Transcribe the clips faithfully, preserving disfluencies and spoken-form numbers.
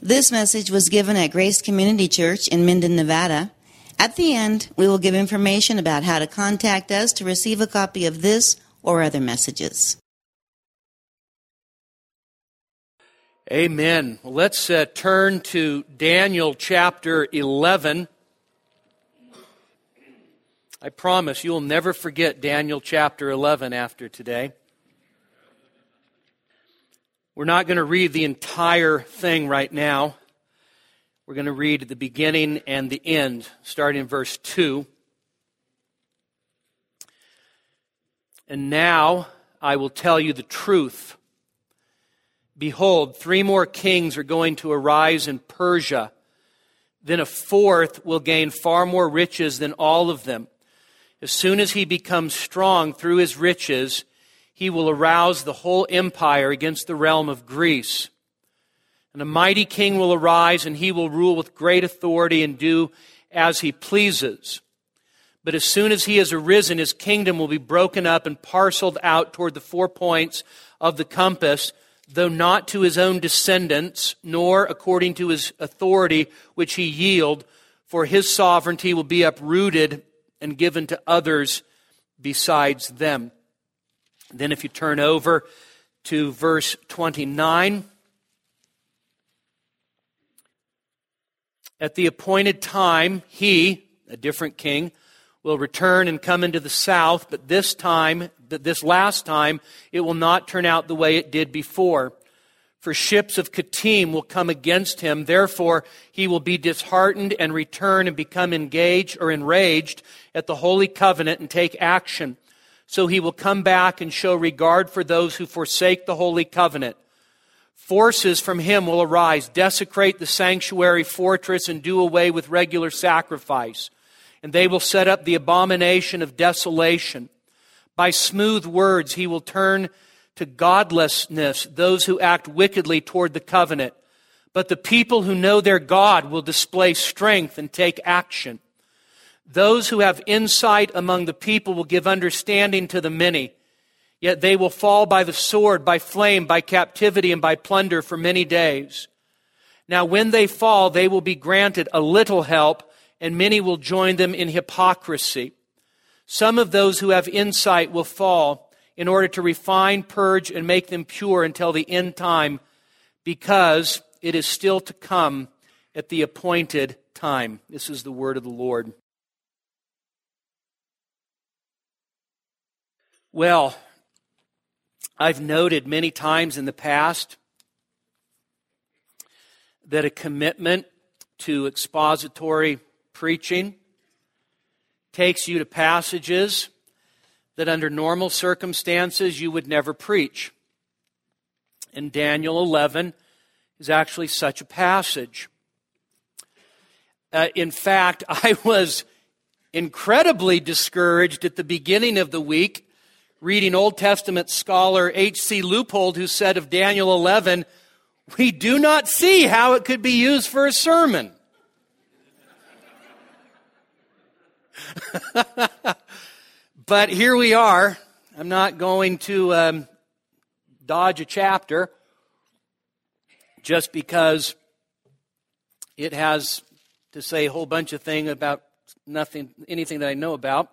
This message was given at Grace Community Church in Minden, Nevada. At the end, we will give information about how to contact us to receive a copy of this or other messages. Amen. Well, let's uh, turn to Daniel chapter eleven. I promise you'll never forget Daniel chapter eleven after today. We're not going to read the entire thing right now. We're going to read the beginning and the end, starting in verse two. And now I will tell you the truth. Behold, three more kings are going to arise in Persia. Then a fourth will gain far more riches than all of them. As soon as he becomes strong through his riches, he will arouse the whole empire against the realm of Greece. And a mighty king will arise, and he will rule with great authority and do as he pleases. But as soon as he has arisen, his kingdom will be broken up and parceled out toward the four points of the compass, though not to his own descendants, nor according to his authority which he yield, for his sovereignty will be uprooted and given to others besides them. Then if you turn over to verse twenty-nine, at the appointed time, he, a different king, will return and come into the south, but this time, this last time, it will not turn out the way it did before. For ships of Kittim will come against him. Therefore, he will be disheartened and return and become engaged or enraged at the holy covenant and take action. So he will come back and show regard for those who forsake the holy covenant. Forces from him will arise, desecrate the sanctuary fortress, and do away with regular sacrifice. And they will set up the abomination of desolation. By smooth words he will turn to godlessness those who act wickedly toward the covenant. But the people who know their God will display strength and take action. Those who have insight among the people will give understanding to the many. Yet they will fall by the sword, by flame, by captivity, and by plunder for many days. Now when they fall, they will be granted a little help, and many will join them in hypocrisy. Some of those who have insight will fall in order to refine, purge, and make them pure until the end time, because it is still to come at the appointed time. This is the word of the Lord. Well, I've noted many times in the past that a commitment to expository preaching takes you to passages that under normal circumstances you would never preach. And Daniel eleven is actually such a passage. Uh, in fact, I was incredibly discouraged at the beginning of the week reading Old Testament scholar H C Leupold, who said of Daniel eleven, "We do not see how it could be used for a sermon." But here we are. I'm not going to um, dodge a chapter just because it has to say a whole bunch of things about nothing, anything that I know about.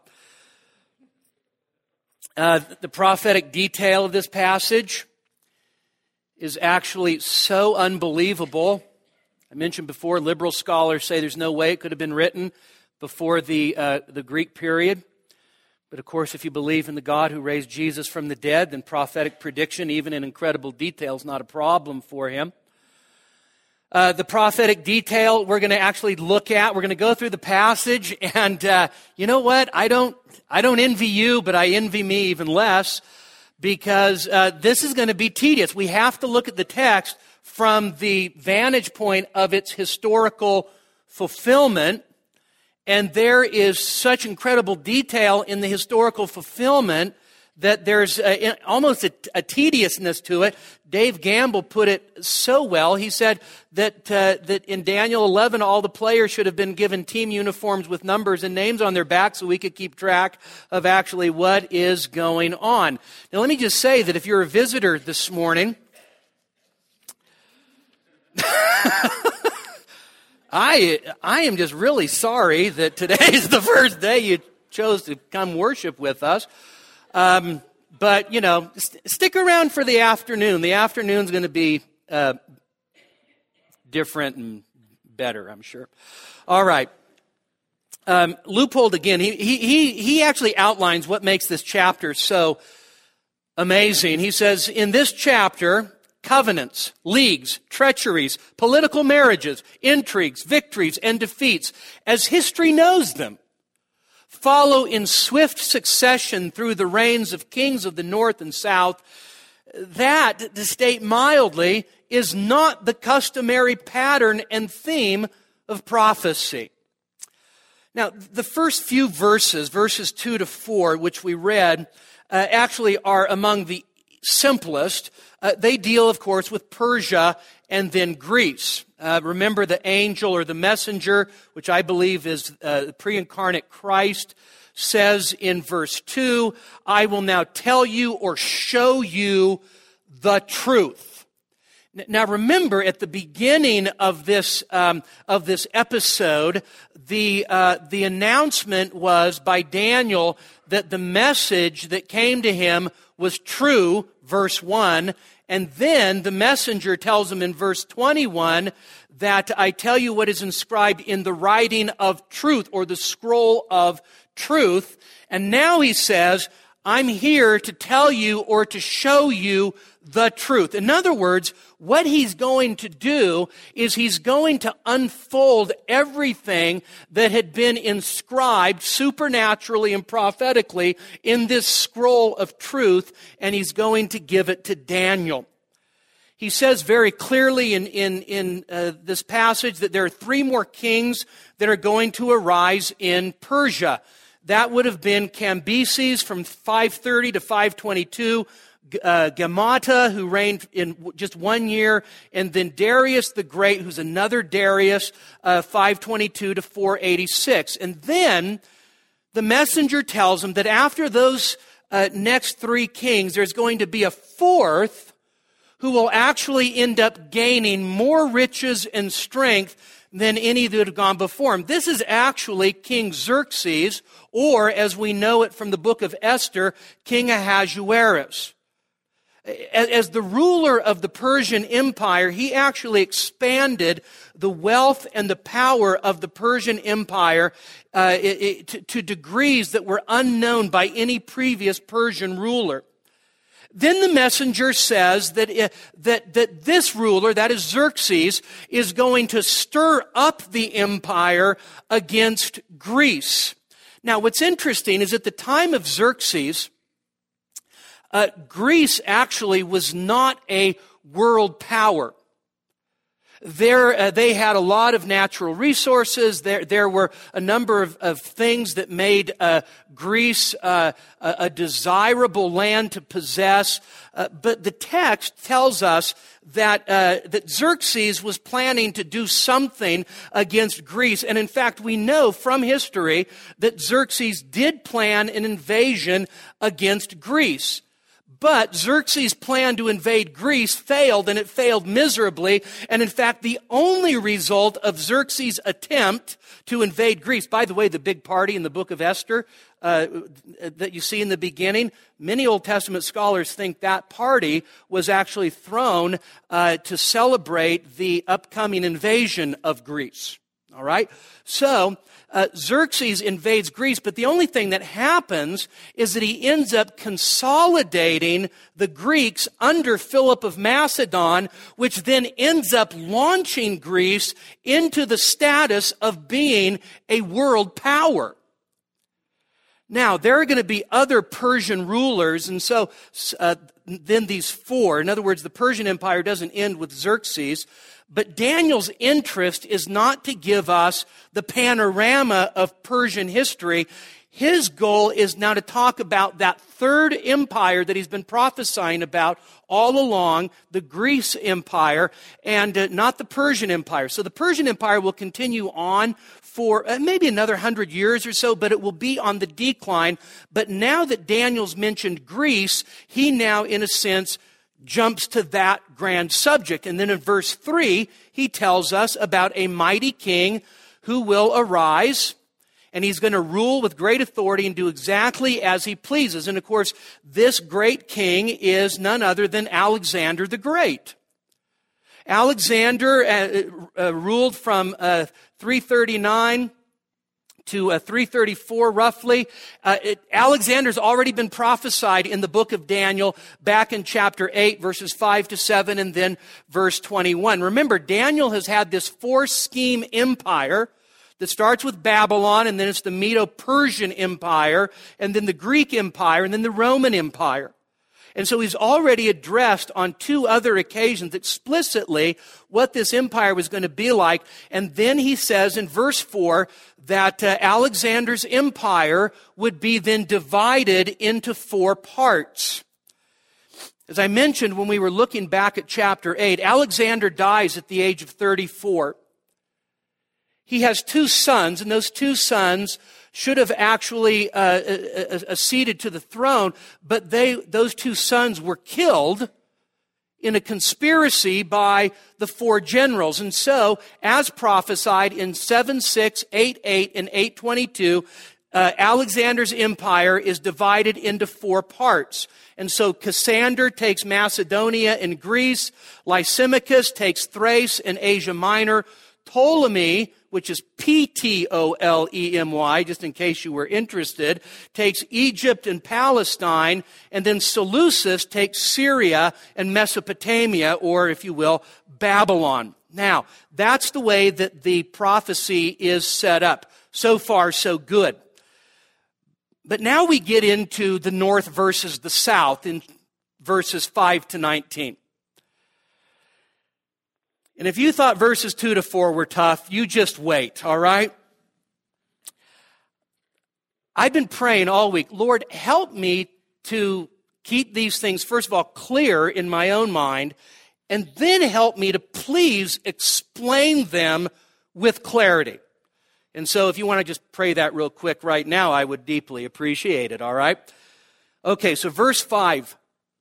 Uh, the prophetic detail of this passage is actually so unbelievable. I mentioned before, liberal scholars say there's no way it could have been written before the uh, the Greek period. But of course, if you believe in the God who raised Jesus from the dead, then prophetic prediction, even in incredible detail, is not a problem for him. Uh, the prophetic detail we're going to actually look at. We're going to go through the passage, and uh, you know what? I don't, I don't envy you, but I envy me even less, because uh, this is going to be tedious. We have to look at the text from the vantage point of its historical fulfillment. And there is such incredible detail in the historical fulfillment that there's a, almost a, a tediousness to it. Dave Gamble put it so well. He said that uh, that in Daniel eleven, all the players should have been given team uniforms with numbers and names on their back so we could keep track of actually what is going on. Now, let me just say that if you're a visitor this morning, I I am just really sorry that today's the first day you chose to come worship with us. Um, but, you know, st- stick around for the afternoon. The afternoon's going to be uh, different and better, I'm sure. All right. Um, Leupold, again, he, he, he actually outlines what makes this chapter so amazing. He says, in this chapter, covenants, leagues, treacheries, political marriages, intrigues, victories, and defeats, as history knows them, follow in swift succession through the reigns of kings of the north and south. That, to state mildly, is not the customary pattern and theme of prophecy. Now, the first few verses, verses two to four, which we read, uh, actually are among the simplest. Uh, they deal, of course, with Persia and then Greece. Uh, remember the angel or the messenger, which I believe is uh, pre-incarnate Christ, says in verse two, I will now tell you or show you the truth. Now remember, at the beginning of this um, of this episode, the uh, the announcement was by Daniel that the message that came to him was true, verse one, and then the messenger tells him in verse twenty-one that I tell you what is inscribed in the writing of truth, or the scroll of truth, and now he says, I'm here to tell you or to show you the truth. In other words, what he's going to do is he's going to unfold everything that had been inscribed supernaturally and prophetically in this scroll of truth, and he's going to give it to Daniel. He says very clearly in, in, in uh, this passage that there are three more kings that are going to arise in Persia. That would have been Cambyses from five thirty to five twenty-two, uh, Gamata, who reigned in just one year, and then Darius the Great, who's another Darius, uh, five twenty-two to four eighty-six. And then the messenger tells him that after those uh, next three kings, there's going to be a fourth who will actually end up gaining more riches and strength than any that have gone before him. This is actually King Xerxes, or as we know it from the book of Esther, King Ahasuerus. As the ruler of the Persian Empire, he actually expanded the wealth and the power of the Persian Empire uh, it, it, to, to degrees that were unknown by any previous Persian ruler. Then the messenger says that, it, that, that this ruler, that is Xerxes, is going to stir up the empire against Greece. Now, what's interesting is at the time of Xerxes, uh, Greece actually was not a world power. There, uh, they had a lot of natural resources. There, there were a number of, of things that made uh, Greece uh, a, a desirable land to possess. Uh, but the text tells us that uh, that Xerxes was planning to do something against Greece, and in fact, we know from history that Xerxes did plan an invasion against Greece. But Xerxes' plan to invade Greece failed, and it failed miserably. And in fact, the only result of Xerxes' attempt to invade Greece, by the way, the big party in the book of Esther uh, that you see in the beginning, many Old Testament scholars think that party was actually thrown uh, to celebrate the upcoming invasion of Greece. All right? So, Uh, Xerxes invades Greece, but the only thing that happens is that he ends up consolidating the Greeks under Philip of Macedon, which then ends up launching Greece into the status of being a world power. Now, there are going to be other Persian rulers, and so uh, then these four, in other words, the Persian Empire doesn't end with Xerxes, but Daniel's interest is not to give us the panorama of Persian history. His goal is now to talk about that third empire that he's been prophesying about all along, the Greece Empire, and uh, not the Persian Empire. So the Persian Empire will continue on for uh, maybe another hundred years or so, but it will be on the decline. But now that Daniel's mentioned Greece, he now, in a sense, jumps to that grand subject. And then in verse three, he tells us about a mighty king who will arise, and he's going to rule with great authority and do exactly as he pleases. And of course, this great king is none other than Alexander the Great. Alexander uh, uh, ruled from uh, three thirty-nine to uh, three thirty-four roughly. Uh, it, Alexander's already been prophesied in the book of Daniel back in chapter eight, verses five to seven, and then verse twenty-one. Remember, Daniel has had this four-scheme empire that starts with Babylon, and then it's the Medo-Persian Empire, and then the Greek Empire, and then the Roman Empire. And so he's already addressed on two other occasions explicitly what this empire was going to be like. And then he says in verse four that uh, Alexander's empire would be then divided into four parts. As I mentioned when we were looking back at chapter eight, Alexander dies at the age of thirty-four. He has two sons, and those two sons should have actually uh, acceded to the throne, but they, those two sons were killed in a conspiracy by the four generals. And so, as prophesied in seven six, eight eight, and eight twenty-two, uh, Alexander's empire is divided into four parts. And so Cassander takes Macedonia and Greece, Lysimachus takes Thrace and Asia Minor, Ptolemy, which is P T O L E M Y, just in case you were interested, takes Egypt and Palestine, and then Seleucus takes Syria and Mesopotamia, or if you will, Babylon. Now, that's the way that the prophecy is set up. So far, so good. But now we get into the north versus the south in verses five to nineteen. And if you thought verses two to four were tough, you just wait, all right? I've been praying all week, Lord, help me to keep these things, first of all, clear in my own mind, and then help me to please explain them with clarity. And so if you want to just pray that real quick right now, I would deeply appreciate it, all right? Okay, so verse five.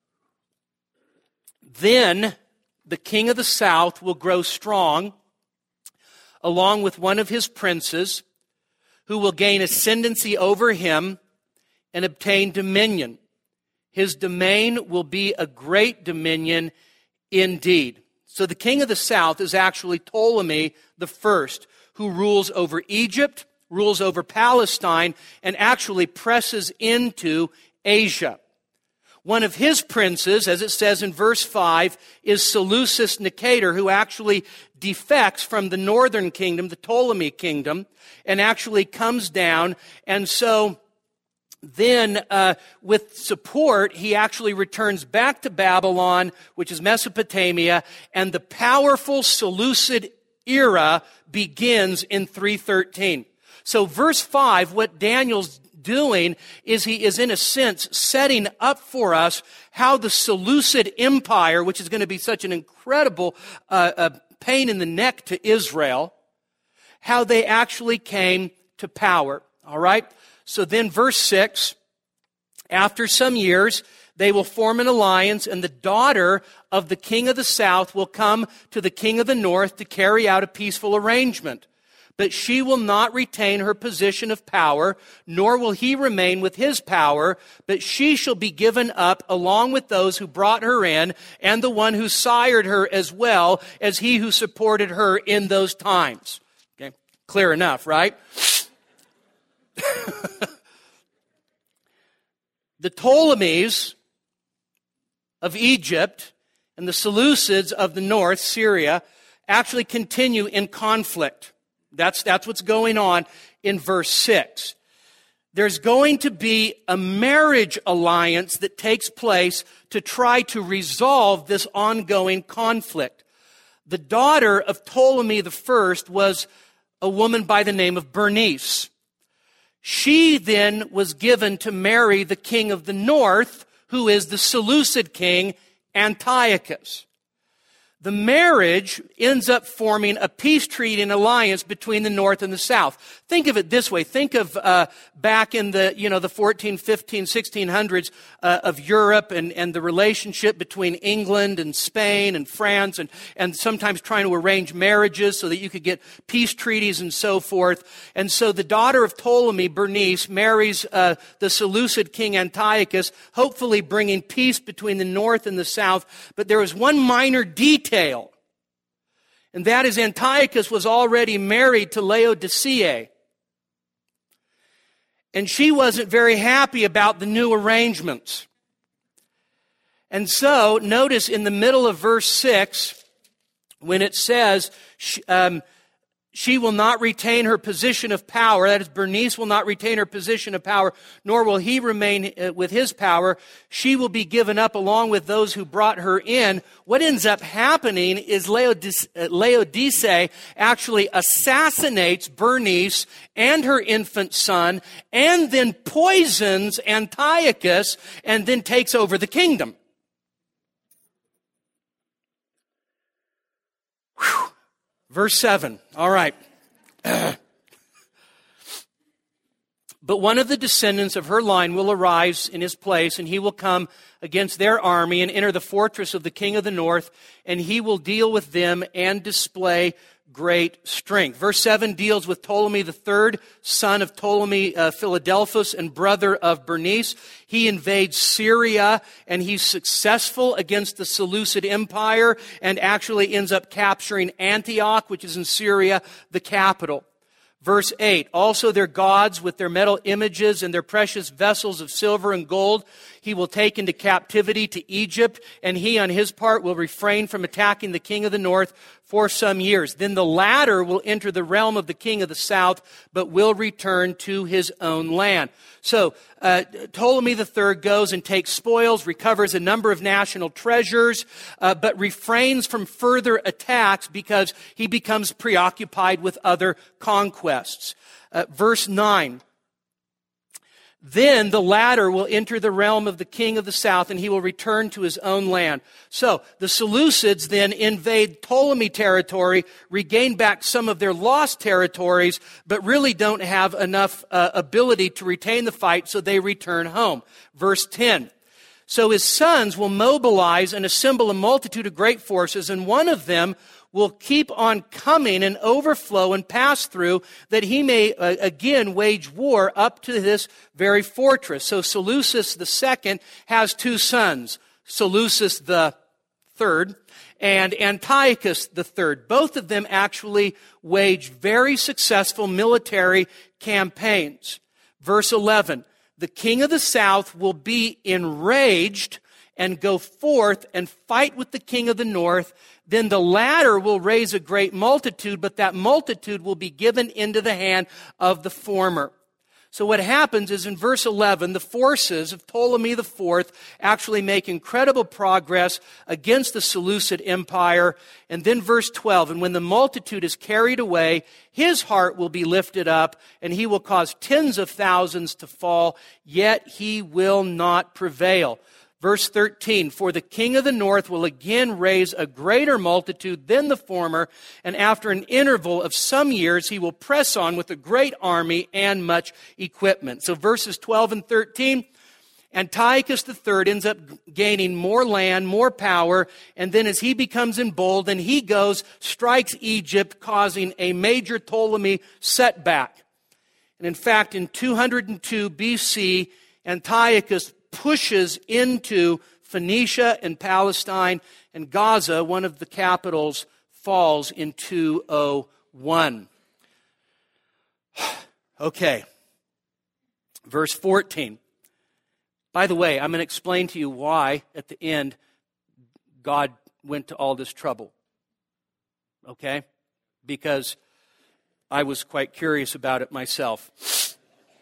Then the king of the south will grow strong, along with one of his princes, who will gain ascendancy over him and obtain dominion. His domain will be a great dominion indeed. So the king of the south is actually Ptolemy the first, who rules over Egypt, rules over Palestine, and actually presses into Asia. One of his princes, as it says in verse five, is Seleucus Nicator, who actually defects from the northern kingdom, the Ptolemy kingdom, and actually comes down. And so then uh, with support, he actually returns back to Babylon, which is Mesopotamia, and the powerful Seleucid era begins in three thirteen. So verse five, what Daniel's doing is he is in a sense setting up for us how the Seleucid Empire, which is going to be such an incredible uh, uh, pain in the neck to Israel, how they actually came to power. All right? So then verse six, after some years, they will form an alliance, and the daughter of the king of the south will come to the king of the north to carry out a peaceful arrangement. But she will not retain her position of power, nor will he remain with his power, but she shall be given up along with those who brought her in, and the one who sired her, as well as he who supported her in those times. Okay, clear enough, right? The Ptolemies of Egypt and the Seleucids of the north, Syria, actually continue in conflict. That's, that's what's going on in verse six. There's going to be a marriage alliance that takes place to try to resolve this ongoing conflict. The daughter of Ptolemy the First was a woman by the name of Bernice. She then was given to marry the king of the north, who is the Seleucid king, Antiochus. the marriage ends up forming a peace treaty and alliance between the North and the South. Think of it this way. Think of uh, back in the, you know, the fourteen, fifteen, sixteen hundreds uh, of Europe and, and the relationship between England and Spain and France and, and sometimes trying to arrange marriages so that you could get peace treaties and so forth. And so the daughter of Ptolemy, Bernice, marries uh, the Seleucid king Antiochus, hopefully bringing peace between the North and the South. But there was one minor detail. And that is Antiochus was already married to Laodicea. And she wasn't very happy about the new arrangements. And so, notice in the middle of verse six, when it says, um, she will not retain her position of power. That is, Bernice will not retain her position of power, nor will he remain with his power. She will be given up along with those who brought her in. What ends up happening is Laodice, Laodice actually assassinates Bernice and her infant son, and then poisons Antiochus, and then takes over the kingdom. Whew. Verse seven. All right. But one of the descendants of her line will arise in his place, and he will come against their army and enter the fortress of the king of the north, and he will deal with them and display great strength. Verse seven deals with Ptolemy the third, son of Ptolemy uh, Philadelphus and brother of Bernice. He invades Syria, and he's successful against the Seleucid Empire and actually ends up capturing Antioch, which is in Syria, the capital. Verse eight, also their gods with their metal images and their precious vessels of silver and gold he will take into captivity to Egypt, and he on his part will refrain from attacking the king of the north for some years. Then the latter will enter the realm of the king of the south, but will return to his own land. So uh, Ptolemy the third goes and takes spoils, recovers a number of national treasures, uh, but refrains from further attacks because he becomes preoccupied with other conquests. Uh, verse nine. Then the latter will enter the realm of the king of the south, and he will return to his own land. So the Seleucids then invade Ptolemy territory, regain back some of their lost territories, but really don't have enough uh, ability to retain the fight, so they return home. Verse ten. So his sons will mobilize and assemble a multitude of great forces, and one of them will keep on coming and overflow and pass through, that he may uh, again wage war up to this very fortress. So Seleucus the second has two sons, Seleucus the third and Antiochus the third. Both of them actually wage very successful military campaigns. Verse eleven, the king of the south will be enraged and go forth and fight with the king of the north. Then the latter will raise a great multitude, but that multitude will be given into the hand of the former. So what happens is in verse eleven, the forces of Ptolemy the fourth actually make incredible progress against the Seleucid Empire. And then verse twelve, and when the multitude is carried away, his heart will be lifted up, and he will cause tens of thousands to fall, yet he will not prevail. Verse thirteen, for the king of the north will again raise a greater multitude than the former, and after an interval of some years, he will press on with a great army and much equipment. So verses twelve and thirteen, Antiochus the third ends up gaining more land, more power, and then as he becomes emboldened, he goes, strikes Egypt, causing a major Ptolemy setback. And in fact, in two hundred two B C, Antiochus pushes into Phoenicia and Palestine, and Gaza, one of the capitals, falls in two oh one. Okay. Verse fourteen. By the way, I'm going to explain to you why, at the end, God went to all this trouble. Okay? Because I was quite curious about it myself.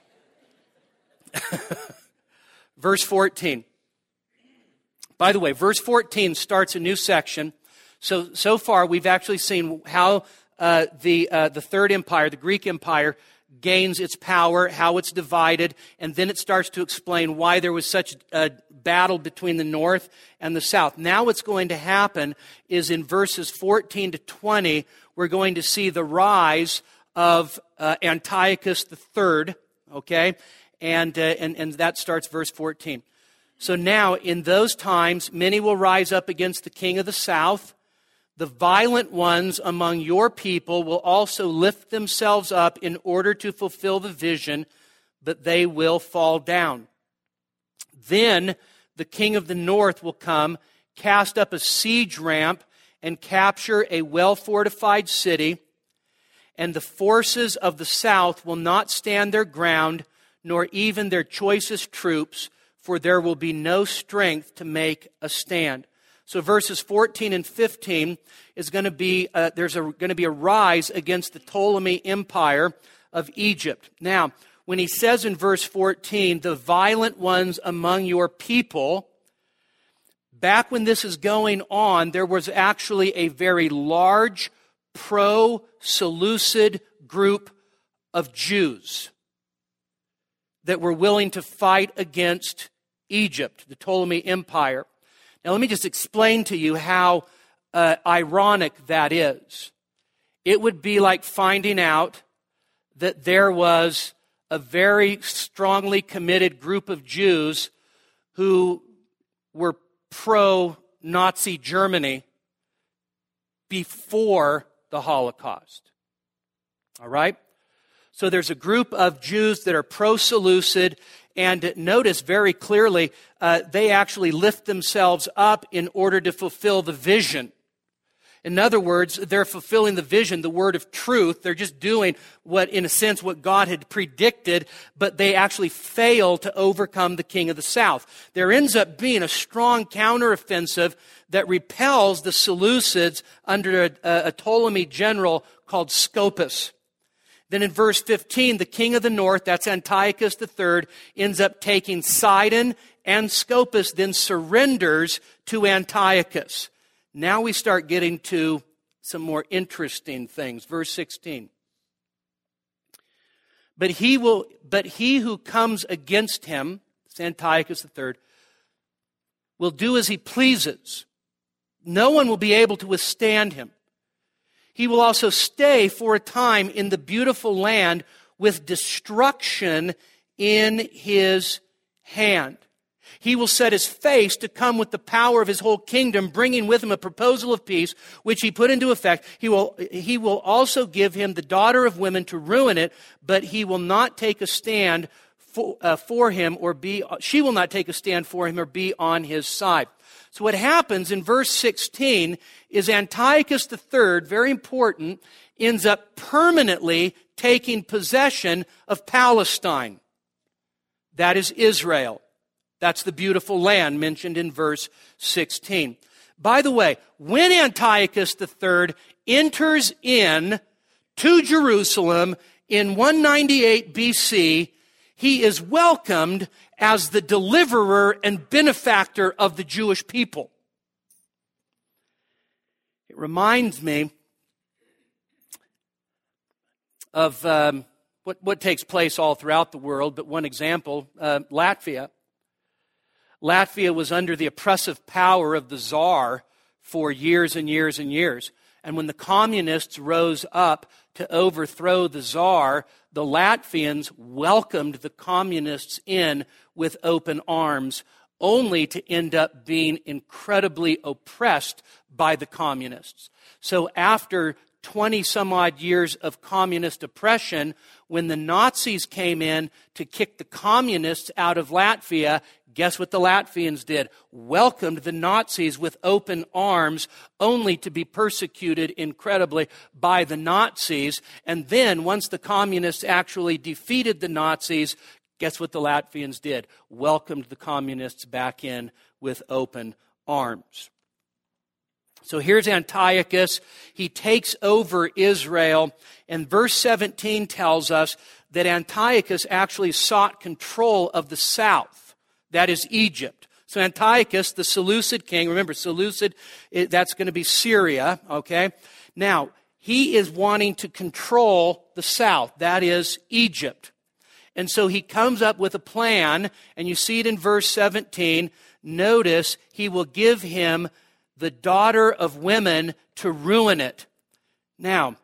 Verse fourteen. By the way, verse fourteen starts a new section. So, so far we've actually seen how uh, the uh, the Third Empire, the Greek Empire, gains its power, how it's divided, and then it starts to explain why there was such a battle between the north and the south. Now what's going to happen is in verses fourteen to twenty, we're going to see the rise of uh, Antiochus the third, okay? And, uh, and, and that starts verse fourteen. So now, in those times, many will rise up against the king of the south. The violent ones among your people will also lift themselves up in order to fulfill the vision, but they will fall down. Then the king of the north will come, cast up a siege ramp, and capture a well-fortified city, and the forces of the south will not stand their ground, nor even their choicest troops, for there will be no strength to make a stand. So verses fourteen and fifteen is going to be, uh, there's a, going to be a rise against the Ptolemy Empire of Egypt. Now, when he says in verse fourteen, the violent ones among your people, back when this is going on, there was actually a very large pro-Seleucid group of Jews that were willing to fight against Egypt, the Ptolemy Empire. Now, let me just explain to you how uh, ironic that is. It would be like finding out that there was a very strongly committed group of Jews who were pro-Nazi Germany before the Holocaust. All right? So there's a group of Jews that are pro-Seleucid, and notice very clearly, uh, they actually lift themselves up in order to fulfill the vision. In other words, they're fulfilling the vision, the word of truth. They're just doing what, in a sense, what God had predicted, but they actually fail to overcome the king of the south. There ends up being a strong counteroffensive that repels the Seleucids under a, a Ptolemy general called Scopas. Then in verse fifteen, the king of the north, that's Antiochus the third, ends up taking Sidon, and Scopas then surrenders to Antiochus. Now we start getting to some more interesting things. Verse sixteen. But he will, but he who comes against him, it's Antiochus the third, will do as he pleases. No one will be able to withstand him. He will also stay for a time in the beautiful land with destruction in his hand. He will set his face to come with the power of his whole kingdom, bringing with him a proposal of peace, which he put into effect. He will, he will also give him the daughter of women to ruin it, but he will not take a stand for, uh, for him or be, she will not take a stand for him or be on his side. So what happens in verse sixteen is Antiochus the third, very important, ends up permanently taking possession of Palestine. That is Israel. That's the beautiful land mentioned in verse sixteen. By the way, when Antiochus the third enters in to Jerusalem in one ninety-eight B C, he is welcomed as the deliverer and benefactor of the Jewish people. It reminds me of um, what, what takes place all throughout the world, but one example, uh, Latvia. Latvia was under the oppressive power of the Tsar for years and years and years. And when the communists rose up to overthrow the Tsar, the Latvians welcomed the communists in with open arms, only to end up being incredibly oppressed by the communists. So after twenty some odd years of communist oppression, when the Nazis came in to kick the communists out of Latvia, guess what the Latvians did? Welcomed the Nazis with open arms, only to be persecuted incredibly by the Nazis. And then, once the communists actually defeated the Nazis, guess what the Latvians did? Welcomed the communists back in with open arms. So here's Antiochus. He takes over Israel, and verse seventeen tells us that Antiochus actually sought control of the south. That is Egypt. So Antiochus, the Seleucid king, remember Seleucid, that's going to be Syria, okay? Now, he is wanting to control the south, that is Egypt. And so he comes up with a plan, and you see it in verse seventeen. Notice, he will give him the daughter of women to ruin it. Now,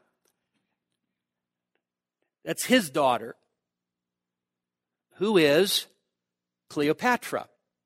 that's his daughter, who is Cleopatra.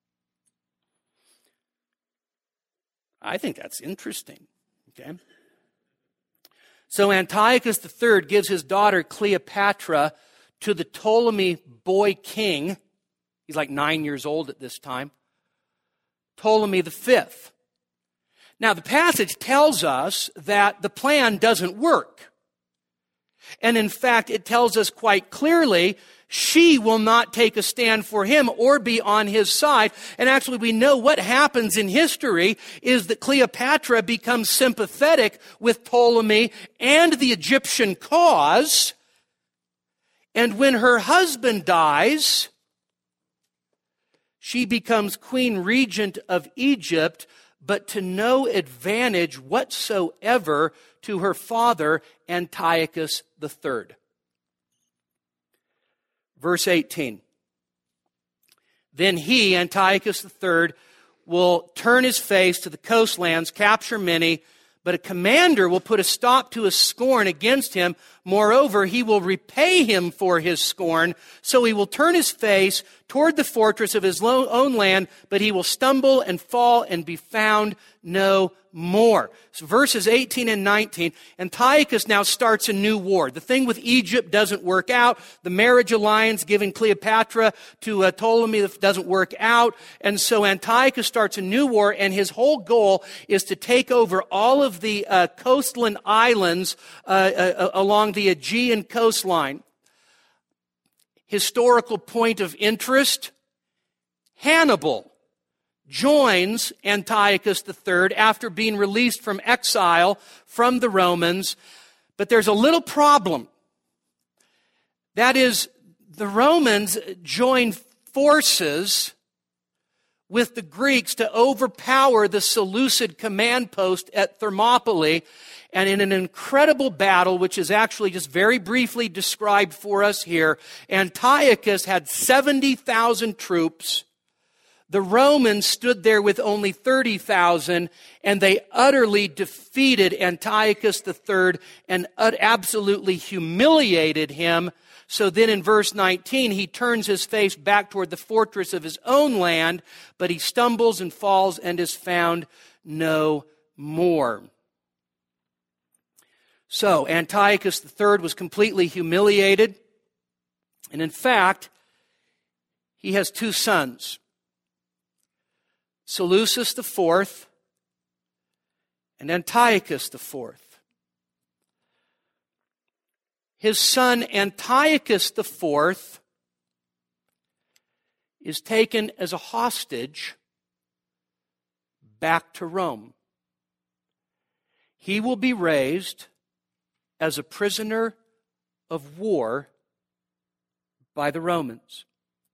I think that's interesting. Okay. So Antiochus the third gives his daughter Cleopatra to the Ptolemy boy king. He's like nine years old at this time. Ptolemy the fifth. Now the passage tells us that the plan doesn't work. And in fact, it tells us quite clearly she will not take a stand for him or be on his side. And actually, we know what happens in history is that Cleopatra becomes sympathetic with Ptolemy and the Egyptian cause. And when her husband dies, she becomes queen regent of Egypt, but to no advantage whatsoever to her father, Antiochus the third. Verse eighteen. Then he, Antiochus the third, will turn his face to the coastlands, capture many, but a commander will put a stop to his scorn against him. Moreover, he will repay him for his scorn. So he will turn his face toward the fortress of his own land, but he will stumble and fall and be found no more. So verses eighteen and nineteen, Antiochus now starts a new war. The thing with Egypt doesn't work out. The marriage alliance giving Cleopatra to uh, Ptolemy doesn't work out. And so Antiochus starts a new war, and his whole goal is to take over all of the uh, coastland islands uh, uh, along the Aegean coastline. Historical point of interest, Hannibal joins Antiochus the third after being released from exile from the Romans. But there's a little problem. That is, the Romans join forces with the Greeks to overpower the Seleucid command post at Thermopylae. And in an incredible battle, which is actually just very briefly described for us here, Antiochus had seventy thousand troops. The Romans stood there with only thirty thousand, and they utterly defeated Antiochus the third and absolutely humiliated him. So then in verse nineteen, he turns his face back toward the fortress of his own land, but he stumbles and falls and is found no more. So Antiochus the third was completely humiliated. And in fact, he has two sons, Seleucus the fourth and Antiochus the fourth. His son Antiochus the fourth is taken as a hostage back to Rome. He will be raised as a prisoner of war by the Romans.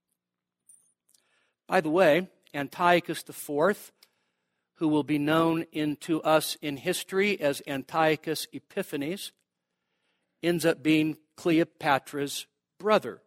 By the way, Antiochus the fourth, who will be known in, to us in history as Antiochus Epiphanes, ends up being Cleopatra's brother.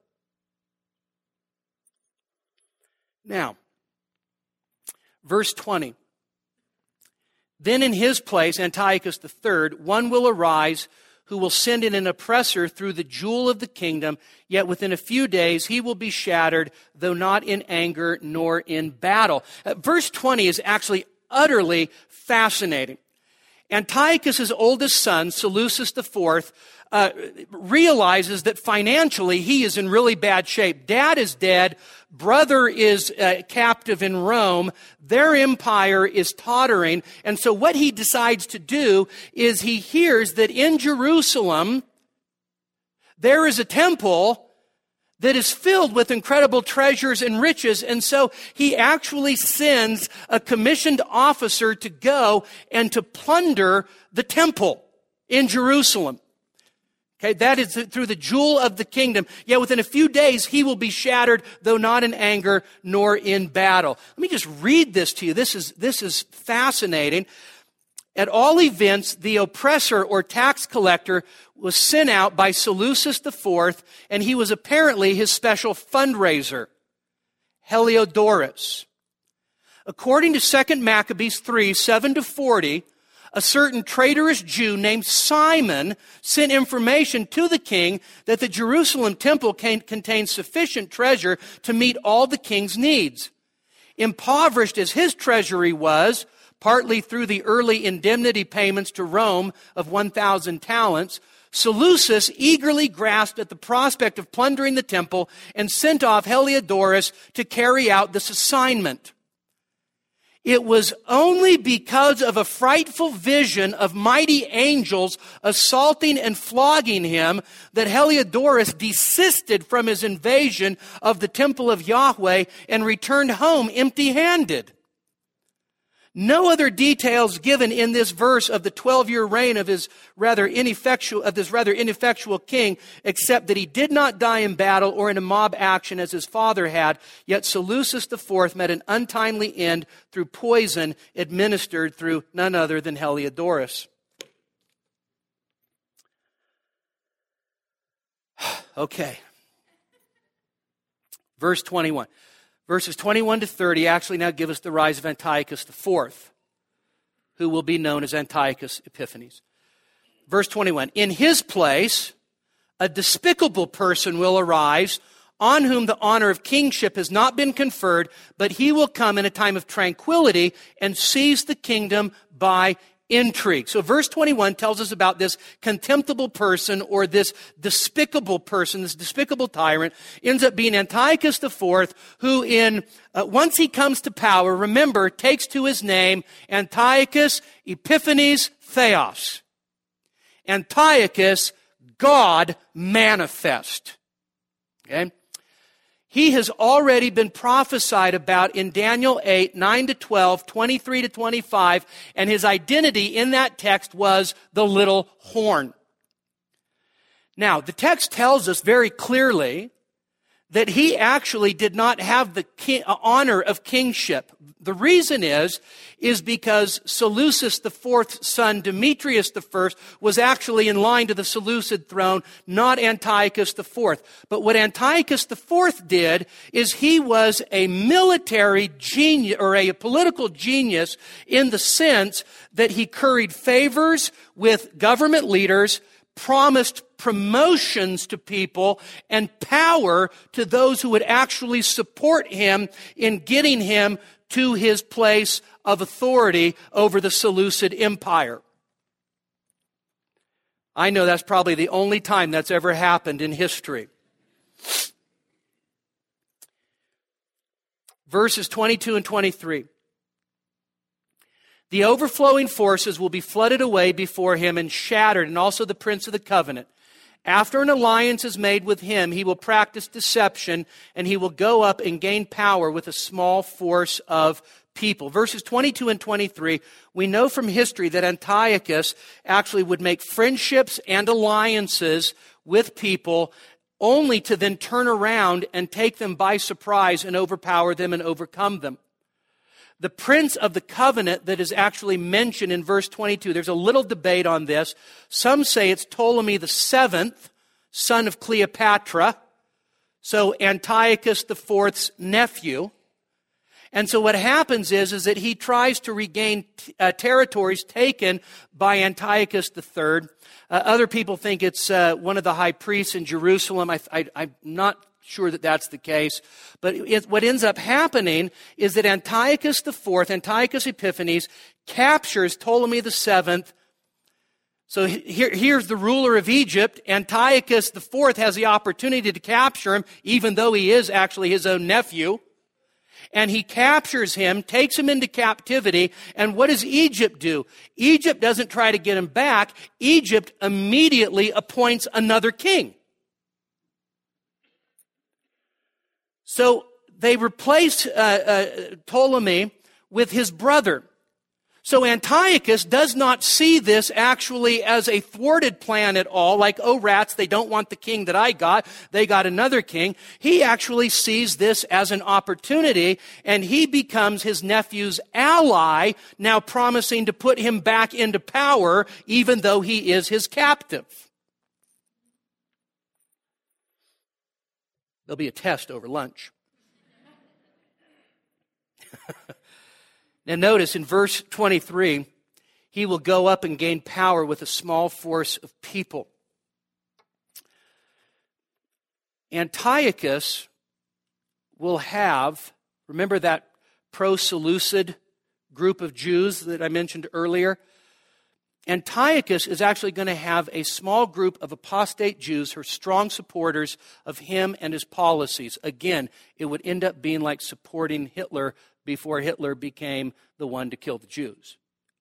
Now, verse twenty. Then in his place, Antiochus the third, one will arise who will send in an oppressor through the jewel of the kingdom, yet within a few days he will be shattered, though not in anger nor in battle. Uh, verse twenty is actually utterly fascinating. Antiochus' oldest son, Seleucus the fourth, uh, realizes that financially he is in really bad shape. Dad is dead. Brother is uh, captive in Rome. Their empire is tottering. And so what he decides to do is he hears that in Jerusalem there is a temple that is filled with incredible treasures and riches. And so he actually sends a commissioned officer to go and to plunder the temple in Jerusalem. Okay, that is through the jewel of the kingdom. Yet within a few days, he will be shattered, though not in anger nor in battle. Let me just read this to you. This is, this is fascinating. At all events, the oppressor or tax collector was sent out by Seleucus the Fourth, and he was apparently his special fundraiser, Heliodorus. According to Second Maccabees three, seven to forty, a certain traitorous Jew named Simon sent information to the king that the Jerusalem temple contained sufficient treasure to meet all the king's needs. Impoverished as his treasury was, partly through the early indemnity payments to Rome of one thousand talents, Seleucus eagerly grasped at the prospect of plundering the temple and sent off Heliodorus to carry out this assignment. It was only because of a frightful vision of mighty angels assaulting and flogging him that Heliodorus desisted from his invasion of the temple of Yahweh and returned home empty-handed. No other details given in this verse of the twelve-year reign of his rather ineffectual of this rather ineffectual king, except that he did not die in battle or in a mob action as his father had. Yet Seleucus the Fourth met an untimely end through poison administered through none other than Heliodorus. Okay. Verse twenty-one. Verses twenty-one to thirty actually now give us the rise of Antiochus the Fourth, who will be known as Antiochus Epiphanes. Verse twenty-one, in his place, a despicable person will arise, on whom the honor of kingship has not been conferred, but he will come in a time of tranquility and seize the kingdom by intrigue. So verse twenty-one tells us about this contemptible person or this despicable person, this despicable tyrant, ends up being Antiochus the Fourth, who in, uh, once he comes to power, remember, takes to his name Antiochus Epiphanes Theos. Antiochus, God manifest. Okay? He has already been prophesied about in Daniel eight, nine to twelve, twenty-three to twenty-five, and his identity in that text was the little horn. Now, the text tells us very clearly that he actually did not have the king, honor of kingship. The reason is, is because Seleucus the Fourth's son, Demetrius the First, was actually in line to the Seleucid throne, not Antiochus the Fourth. But what Antiochus the Fourth did is he was a military genius, or a political genius, in the sense that he curried favors with government leaders, promised promotions to people, and power to those who would actually support him in getting him to his place of authority over the Seleucid Empire. I know that's probably the only time that's ever happened in history. Verses twenty-two and twenty-three. The overflowing forces will be flooded away before him and shattered, and also the prince of the covenant. After an alliance is made with him, he will practice deception, and he will go up and gain power with a small force of people. Verses twenty-two and twenty-three, we know from history that Antiochus actually would make friendships and alliances with people only to then turn around and take them by surprise and overpower them and overcome them. The prince of the covenant that is actually mentioned in verse twenty-two, there's a little debate on this. Some say it's Ptolemy the Seventh, son of Cleopatra, so Antiochus the Fourth's nephew. And so what happens is, is that he tries to regain uh, territories taken by Antiochus the Third. Uh, other people think it's uh, one of the high priests in Jerusalem. I, I, I'm not sure that that's the case. But it, what ends up happening is that Antiochus the Fourth, Antiochus Epiphanes, captures Ptolemy the Seventh. So here, here's the ruler of Egypt. Antiochus the Fourth has the opportunity to capture him, even though he is actually his own nephew. And he captures him, takes him into captivity. And what does Egypt do? Egypt doesn't try to get him back. Egypt immediately appoints another king. So they replace uh, uh, Ptolemy with his brother. So Antiochus does not see this actually as a thwarted plan at all, like, oh rats, they don't want the king that I got, they got another king. He actually sees this as an opportunity, and he becomes his nephew's ally, now promising to put him back into power, even though he is his captive. There'll be a test over lunch. Now notice in verse twenty-three, he will go up and gain power with a small force of people. Antiochus will have, remember that pro-Seleucid group of Jews that I mentioned earlier? Antiochus is actually going to have a small group of apostate Jews who are strong supporters of him and his policies. Again, it would end up being like supporting Hitler before Hitler became the one to kill the Jews.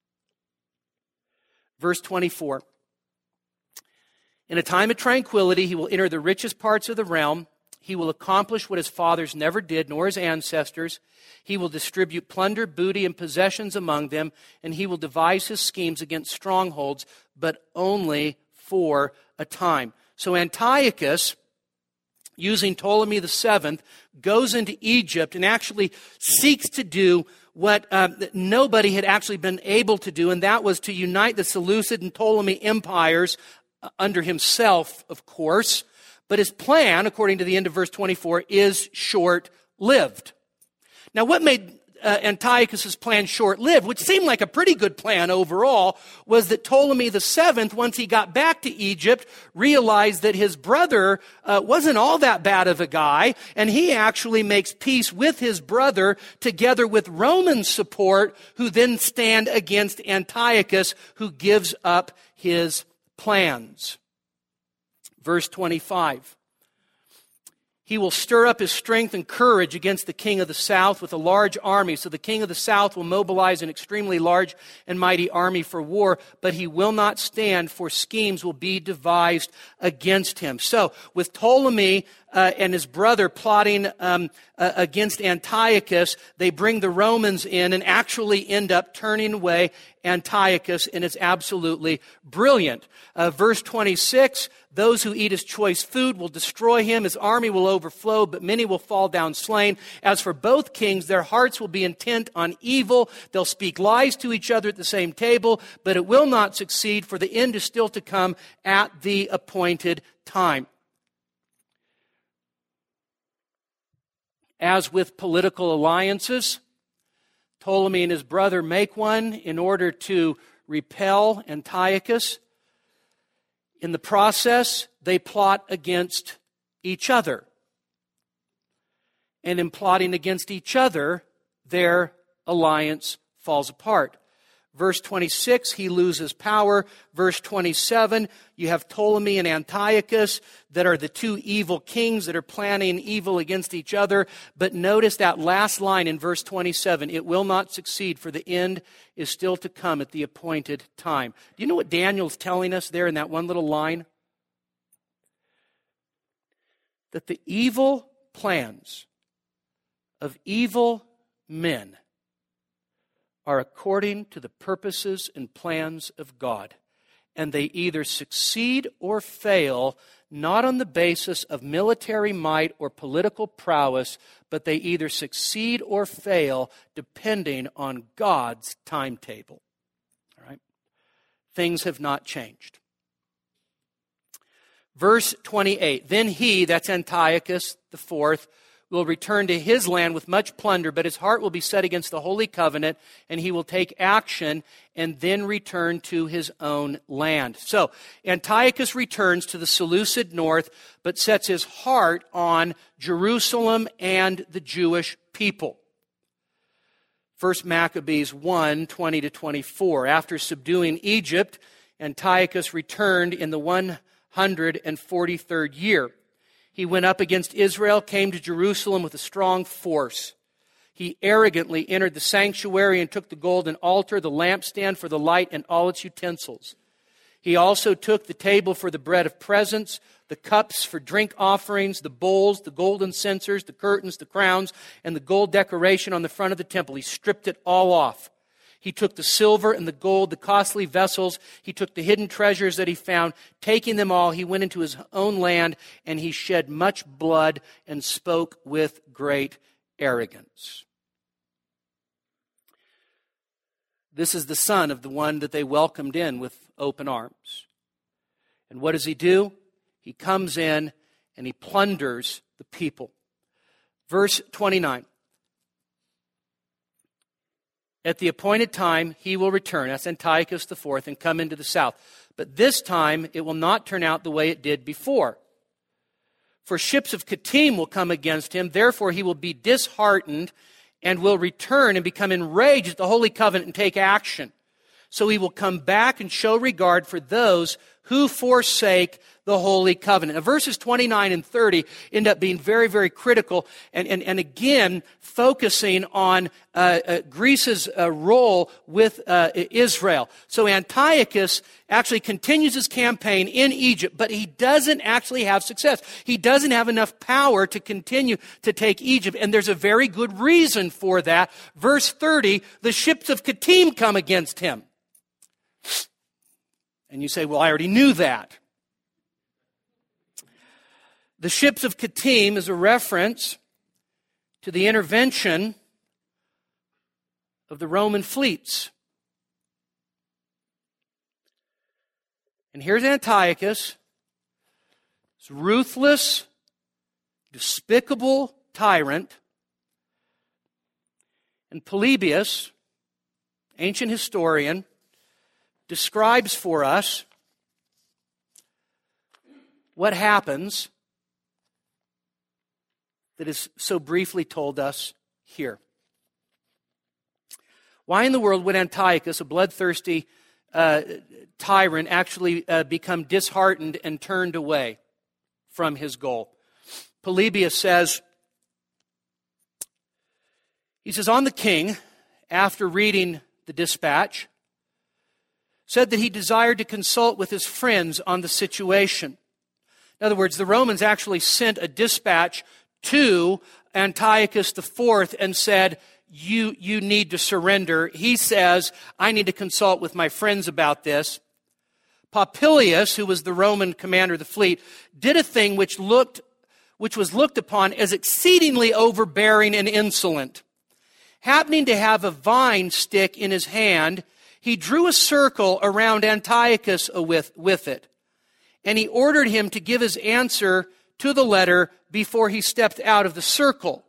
Verse twenty-four. In a time of tranquility, he will enter the richest parts of the realm. He will accomplish what his fathers never did, nor his ancestors. He will distribute plunder, booty, and possessions among them, and he will devise his schemes against strongholds, but only for a time. So Antiochus, using Ptolemy the Seventh, goes into Egypt and actually seeks to do what uh, nobody had actually been able to do, and that was to unite the Seleucid and Ptolemy empires uh, under himself, of course. But his plan, according to the end of verse twenty-four, is short-lived. Now, what made uh, Antiochus' plan short-lived, which seemed like a pretty good plan overall, was that Ptolemy the Seventh, once he got back to Egypt, realized that his brother uh, wasn't all that bad of a guy, and he actually makes peace with his brother together with Roman support, who then stand against Antiochus, who gives up his plans. Verse twenty-five. He will stir up his strength and courage against the king of the south with a large army. So the king of the south will mobilize an extremely large and mighty army for war, but he will not stand, for schemes will be devised against him. So with Ptolemy uh, and his brother plotting um, uh, against Antiochus, they bring the Romans in and actually end up turning away Antiochus, and it's absolutely brilliant. Uh, verse twenty-six, those who eat his choice food will destroy him. His army will overflow, but many will fall down slain. As for both kings, their hearts will be intent on evil. They'll speak lies to each other at the same table, but it will not succeed, for the end is still to come at the appointed time. As with political alliances, Ptolemy and his brother make one in order to repel Antiochus. In the process, they plot against each other. And in plotting against each other, their alliance falls apart. Verse twenty-six, he loses power. Verse twenty-seven, you have Ptolemy and Antiochus that are the two evil kings that are planning evil against each other. But notice that last line in verse twenty-seven, it will not succeed, for the end is still to come at the appointed time. Do you know what Daniel's telling us there in that one little line? That the evil plans of evil men are according to the purposes and plans of God. And they either succeed or fail, not on the basis of military might or political prowess, but they either succeed or fail depending on God's timetable. All right? Things have not changed. Verse twenty-eight, then he, that's Antiochus the fourth, will return to his land with much plunder, but his heart will be set against the Holy Covenant, and he will take action and then return to his own land. So, Antiochus returns to the Seleucid north, but sets his heart on Jerusalem and the Jewish people. First Maccabees one, twenty to twenty-four. After subduing Egypt, Antiochus returned in the one hundred forty-third year. He went up against Israel, came to Jerusalem with a strong force. He arrogantly entered the sanctuary and took the golden altar, the lampstand for the light, and all its utensils. He also took the table for the bread of presence, the cups for drink offerings, the bowls, the golden censers, the curtains, the crowns, and the gold decoration on the front of the temple. He stripped it all off. He took the silver and the gold, the costly vessels. He took the hidden treasures that he found. Taking them all, he went into his own land, and he shed much blood and spoke with great arrogance. This is the son of the one that they welcomed in with open arms. And what does he do? He comes in and he plunders the people. Verse twenty-nine. At the appointed time, he will return, that's Antiochus the fourth, and come into the south. But this time, it will not turn out the way it did before. For ships of Kittim will come against him. Therefore, he will be disheartened and will return and become enraged at the Holy Covenant and take action. So he will come back and show regard for those who forsake the Holy Covenant. Now, verses twenty-nine and thirty end up being very, very critical, and, and, and again, focusing on uh, uh, Greece's uh, role with uh, Israel. So Antiochus actually continues his campaign in Egypt, but he doesn't actually have success. He doesn't have enough power to continue to take Egypt, and there's a very good reason for that. Verse thirty, the ships of Kittim come against him. And you say, well, I already knew that. The ships of Kittim is a reference to the intervention of the Roman fleets. And here's Antiochus, this ruthless, despicable tyrant. And Polybius, ancient historian, describes for us what happens that is so briefly told us here. Why in the world would Antiochus, a bloodthirsty uh, tyrant, actually uh, become disheartened and turned away from his goal? Polybius says, he says, on the king, after reading the dispatch, said that he desired to consult with his friends on the situation. In other words, the Romans actually sent a dispatch to Antiochus the fourth and said, you, you need to surrender. He says, I need to consult with my friends about this. Popilius, who was the Roman commander of the fleet, did a thing which looked, which was looked upon as exceedingly overbearing and insolent. Happening to have a vine stick in his hand, he drew a circle around Antiochus with, with it, and he ordered him to give his answer to the letter before he stepped out of the circle.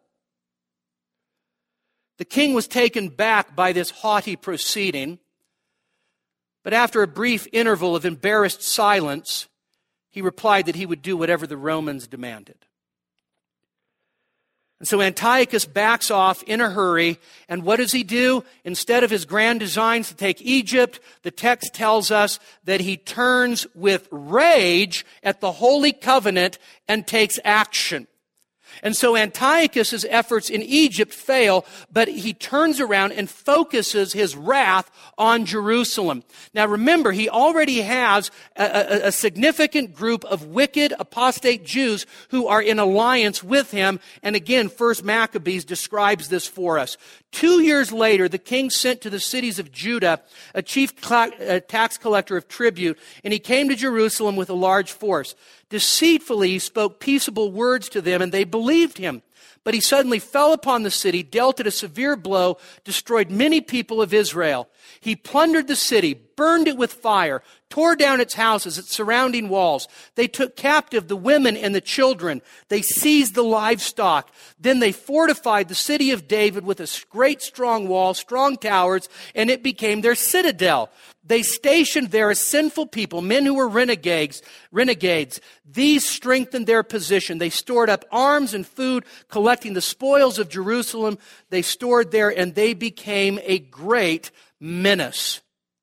The king was taken back by this haughty proceeding, but after a brief interval of embarrassed silence, he replied that he would do whatever the Romans demanded. And so Antiochus backs off in a hurry, and what does he do? Instead of his grand designs to take Egypt, the text tells us that he turns with rage at the Holy Covenant and takes action. And so Antiochus' efforts in Egypt fail, but he turns around and focuses his wrath on Jerusalem. Now remember, he already has a, a, a significant group of wicked apostate Jews who are in alliance with him. And again, First Maccabees describes this for us. Two years later, the king sent to the cities of Judah a chief tax collector of tribute, and he came to Jerusalem with a large force. Deceitfully, he spoke peaceable words to them, and they believed him. But he suddenly fell upon the city, dealt it a severe blow, destroyed many people of Israel. He plundered the city, burned it with fire, tore down its houses, its surrounding walls. They took captive the women and the children. They seized the livestock. Then they fortified the city of David with a great strong wall, strong towers, and it became their citadel. They stationed there a sinful people, men who were renegades, renegades. These strengthened their position. They stored up arms and food, collecting the spoils of Jerusalem. They stored there, and they became a great menace.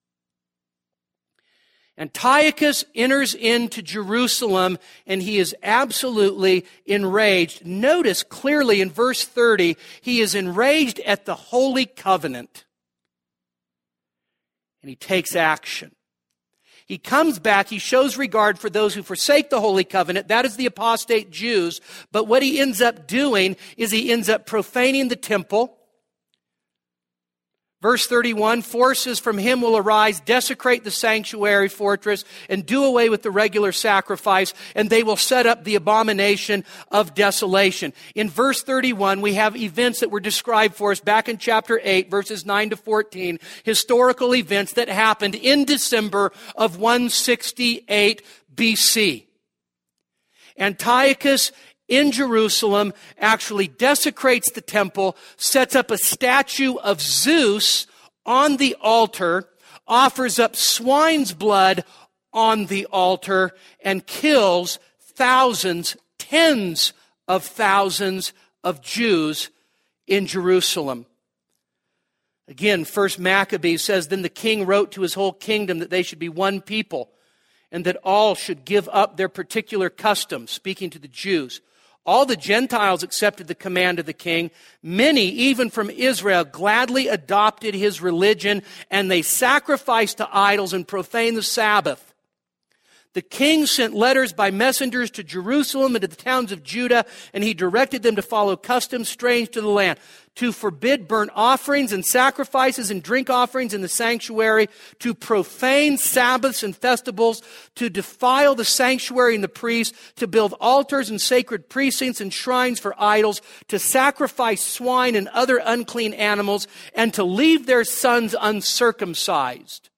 Antiochus enters into Jerusalem, and he is absolutely enraged. Notice clearly in verse thirty, he is enraged at the Holy Covenant. And he takes action. He comes back, he shows regard for those who forsake the Holy Covenant. That is the apostate Jews. But what he ends up doing is he ends up profaning the temple, Verse thirty-one, forces from him will arise, desecrate the sanctuary fortress, and do away with the regular sacrifice, and they will set up the abomination of desolation. In verse thirty-one, we have events that were described for us back in chapter eight, verses nine to fourteen, historical events that happened in December of one sixty-eight B C. Antiochus in Jerusalem actually desecrates the temple, sets up a statue of Zeus on the altar, offers up swine's blood on the altar, and kills thousands, tens of thousands of Jews in Jerusalem. Again, First Maccabees says, then the king wrote to his whole kingdom that they should be one people, and that all should give up their particular customs, speaking to the Jews. All the Gentiles accepted the command of the king. Many, even from Israel, gladly adopted his religion, and they sacrificed to idols and profaned the Sabbath. The king sent letters by messengers to Jerusalem and to the towns of Judah, and he directed them to follow customs strange to the land, to forbid burnt offerings and sacrifices and drink offerings in the sanctuary, to profane Sabbaths and festivals, to defile the sanctuary and the priests, to build altars and sacred precincts and shrines for idols, to sacrifice swine and other unclean animals, and to leave their sons uncircumcised.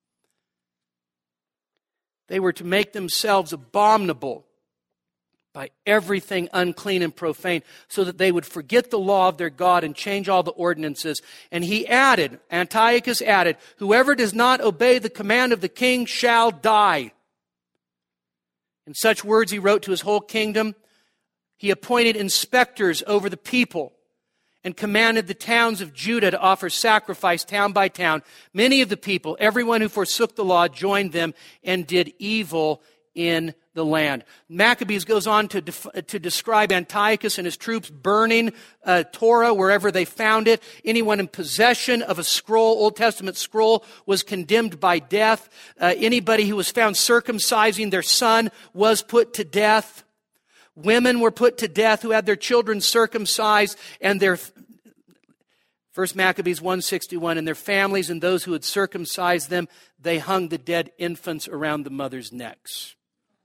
They were to make themselves abominable by everything unclean and profane, so that they would forget the law of their God and change all the ordinances. And he added, Antiochus added, whoever does not obey the command of the king shall die. In such words he wrote to his whole kingdom. He appointed inspectors over the people and commanded the towns of Judah to offer sacrifice town by town. Many of the people, everyone who forsook the law, joined them and did evil in the land. Maccabees goes on to, def- to describe Antiochus and his troops burning uh, Torah wherever they found it. Anyone in possession of a scroll, Old Testament scroll, was condemned by death. Uh, anybody who was found circumcising their son was put to death. Women were put to death who had their children circumcised, and their First Maccabees one sixty-one, and their families and those who had circumcised them, they hung the dead infants around the mothers' necks.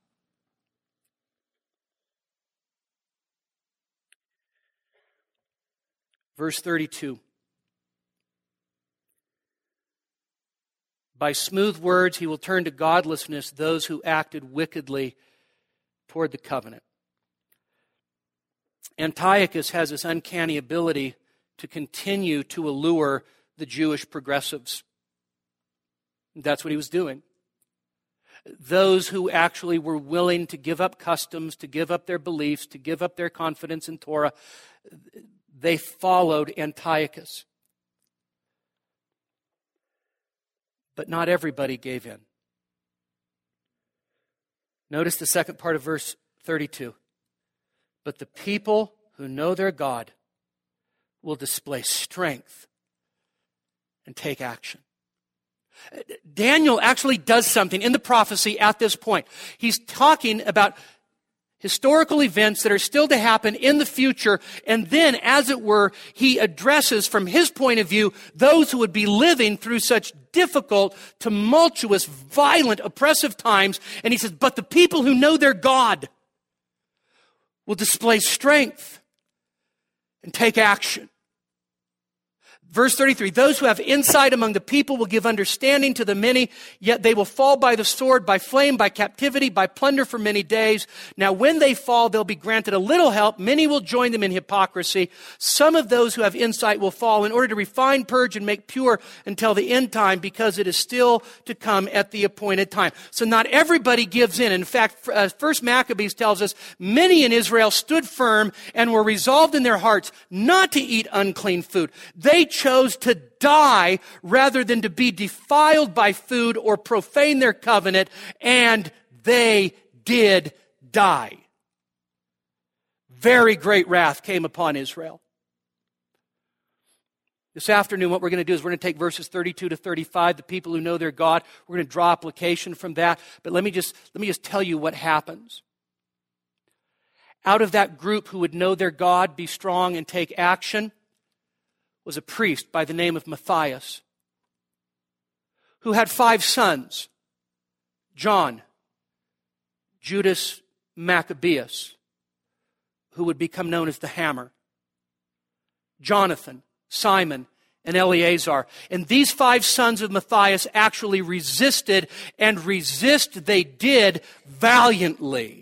Verse thirty-two. By smooth words he will turn to godlessness those who acted wickedly toward the covenant. Antiochus has this uncanny ability to continue to allure the Jewish progressives. That's what he was doing. Those who actually were willing to give up customs, to give up their beliefs, to give up their confidence in Torah, they followed Antiochus. But not everybody gave in. Notice the second part of verse thirty-two. But the people who know their God will display strength and take action. Daniel actually does something in the prophecy at this point. He's talking about historical events that are still to happen in the future, and then, as it were, he addresses from his point of view those who would be living through such difficult, tumultuous, violent, oppressive times, and he says, but the people who know their God will display strength and take action. Verse thirty-three, those who have insight among the people will give understanding to the many, yet they will fall by the sword, by flame, by captivity, by plunder for many days. Now when they fall, they'll be granted a little help. Many will join them in hypocrisy. Some of those who have insight will fall in order to refine, purge, and make pure until the end time, because it is still to come at the appointed time. So not everybody gives in. In fact, uh, First Maccabees tells us many in Israel stood firm and were resolved in their hearts not to eat unclean food. They chose to die rather than to be defiled by food or profane their covenant, and they did die. Very great wrath came upon Israel. This afternoon, what we're going to do is we're going to take verses thirty-two to thirty-five, the people who know their God. We're going to draw application from that. But let me just, let me just tell you what happens. Out of that group who would know their God, be strong, and take action, was a priest by the name of Matthias, who had five sons: John, Judas Maccabeus, who would become known as the Hammer, Jonathan, Simon, and Eleazar. And these five sons of Matthias actually resisted, and resist they did valiantly.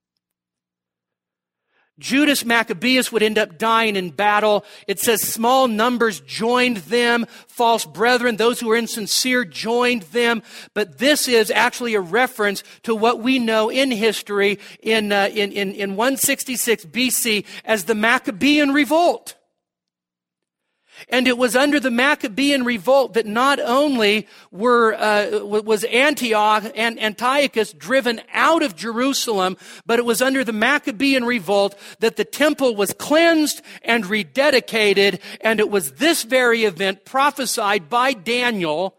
Judas Maccabeus would end up dying in battle. It says small numbers joined them. False brethren, those who were insincere, joined them. But this is actually a reference to what we know in history in, uh, in, in, in one sixty-six B C as the Maccabean Revolt. And it was under the Maccabean revolt that not only were uh, was Antioch and Antiochus driven out of Jerusalem, but it was under the Maccabean revolt that the temple was cleansed and rededicated. And it was this very event prophesied by Daniel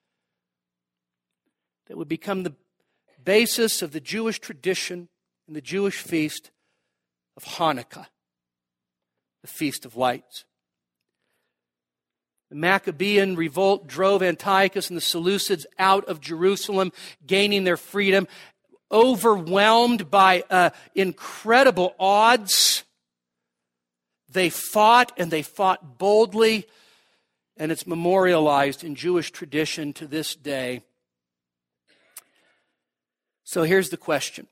that would become the basis of the Jewish tradition and the Jewish feast of Hanukkah, the Feast of Lights. The Maccabean revolt drove Antiochus and the Seleucids out of Jerusalem, gaining their freedom, overwhelmed by uh, incredible odds. They fought, and they fought boldly, and it's memorialized in Jewish tradition to this day. So here's the question.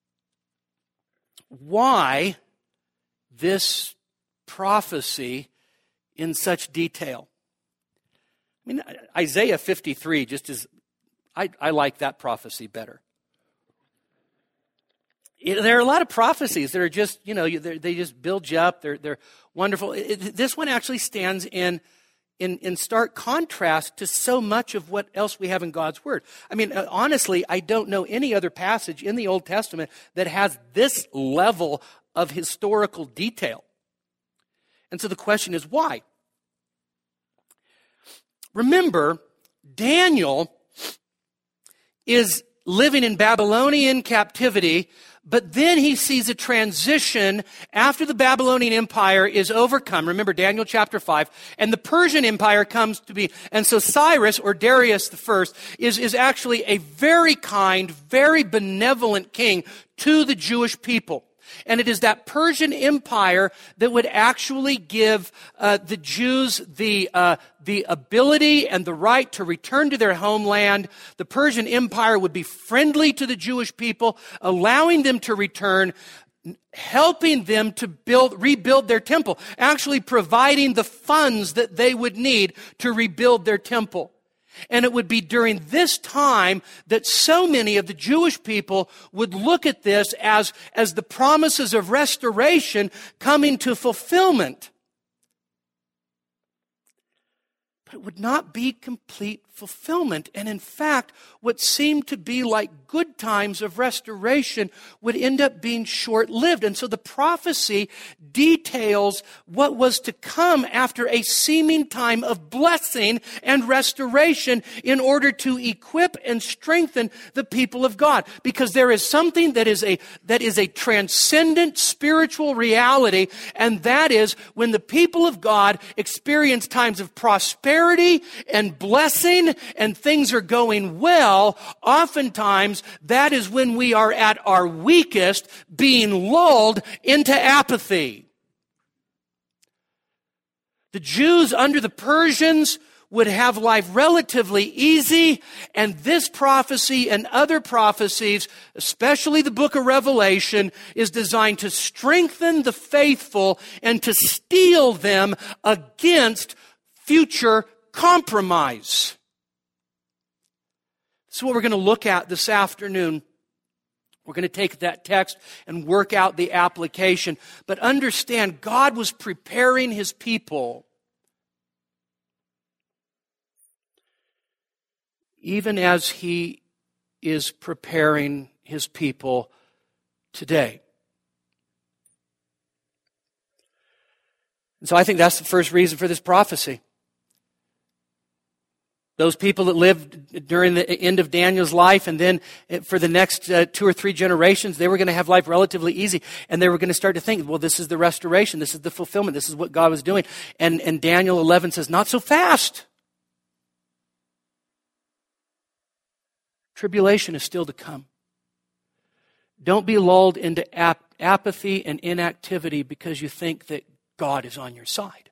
Why this prophecy in such detail? I mean, Isaiah fifty-three just is, I, I like that prophecy better. It, there are a lot of prophecies that are just, you know, they just build you up. They're, they're wonderful. It, this one actually stands in, in, in stark contrast to so much of what else we have in God's Word. I mean, honestly, I don't know any other passage in the Old Testament that has this level of historical detail. And so the question is, why? Remember, Daniel is living in Babylonian captivity, but then he sees a transition after the Babylonian Empire is overcome. Remember Daniel chapter five, and the Persian Empire comes to be. And so Cyrus, or Darius the First, is, is actually a very kind, very benevolent king to the Jewish people. And it is that Persian Empire that would actually give uh, the Jews the uh, the ability and the right to return to their homeland. The Persian Empire would be friendly to the Jewish people, allowing them to return, helping them to build, rebuild their temple, actually providing the funds that they would need to rebuild their temple. And it would be during this time that so many of the Jewish people would look at this as, as the promises of restoration coming to fulfillment. But it would not be complete fulfillment. And in fact, what seemed to be like good times of restoration would end up being short-lived. And so the prophecy details what was to come after a seeming time of blessing and restoration in order to equip and strengthen the people of God. Because there is something that is a, that is a transcendent spiritual reality, and that is when the people of God experience times of prosperity and blessing and things are going well, oftentimes that is when we are at our weakest, being lulled into apathy. The Jews under the Persians would have life relatively easy, and this prophecy and other prophecies, especially the book of Revelation, is designed to strengthen the faithful and to steel them against future compromise. This is what we're going to look at this afternoon. We're going to take that text and work out the application. But understand, God was preparing His people, even as He is preparing His people today. And so I think that's the first reason for this prophecy. Those people that lived during the end of Daniel's life, and then for the next uh, two or three generations, they were going to have life relatively easy. And they were going to start to think, well, this is the restoration. This is the fulfillment. This is what God was doing. And, and Daniel eleven says, not so fast. Tribulation is still to come. Don't be lulled into ap- apathy and inactivity because you think that God is on your side.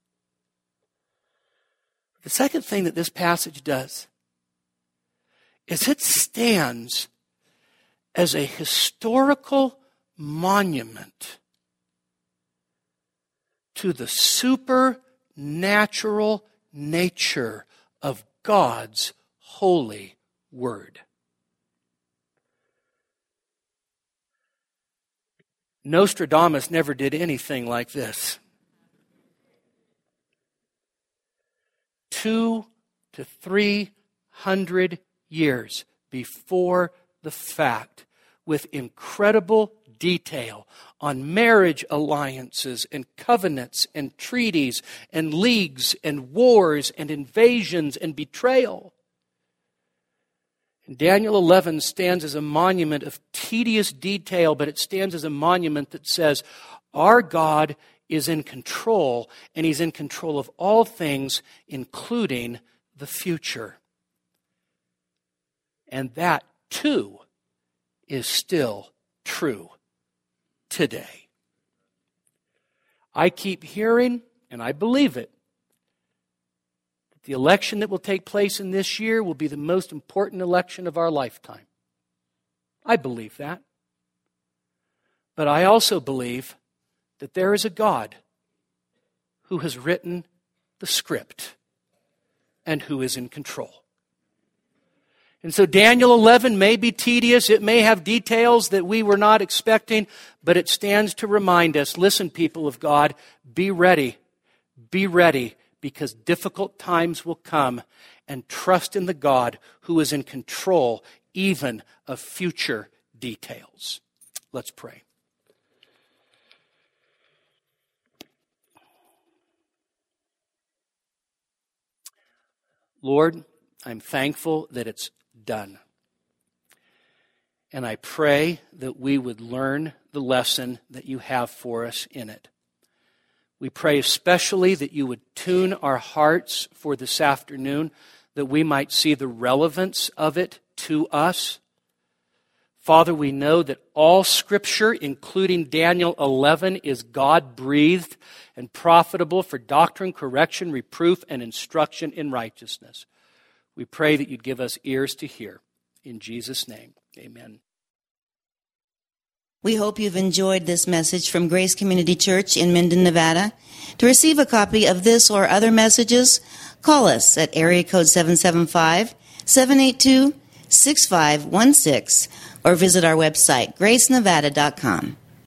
The second thing that this passage does is it stands as a historical monument to the supernatural nature of God's holy word. Nostradamus never did anything like this. Two to three hundred years before the fact, with incredible detail on marriage alliances and covenants and treaties and leagues and wars and invasions and betrayal. And Daniel eleven stands as a monument of tedious detail, but it stands as a monument that says, our God is in control, and He's in control of all things, including the future. And that, too, is still true today. I keep hearing, and I believe it, that the election that will take place in this year will be the most important election of our lifetime. I believe that. But I also believe that there is a God who has written the script and who is in control. And so Daniel eleven may be tedious, it may have details that we were not expecting, but it stands to remind us, listen, people of God, be ready, be ready, because difficult times will come, and trust in the God who is in control even of future details. Let's pray. Lord, I'm thankful that it's done. And I pray that we would learn the lesson that you have for us in it. We pray especially that you would tune our hearts for this afternoon, that we might see the relevance of it to us. Father, we know that all Scripture, including Daniel eleven, is God-breathed and profitable for doctrine, correction, reproof, and instruction in righteousness. We pray that you'd give us ears to hear. In Jesus' name, amen. We hope you've enjoyed this message from Grace Community Church in Minden, Nevada. To receive a copy of this or other messages, call us at area code seven seven five, seven eight two, six five one six or visit our website, grace nevada dot com.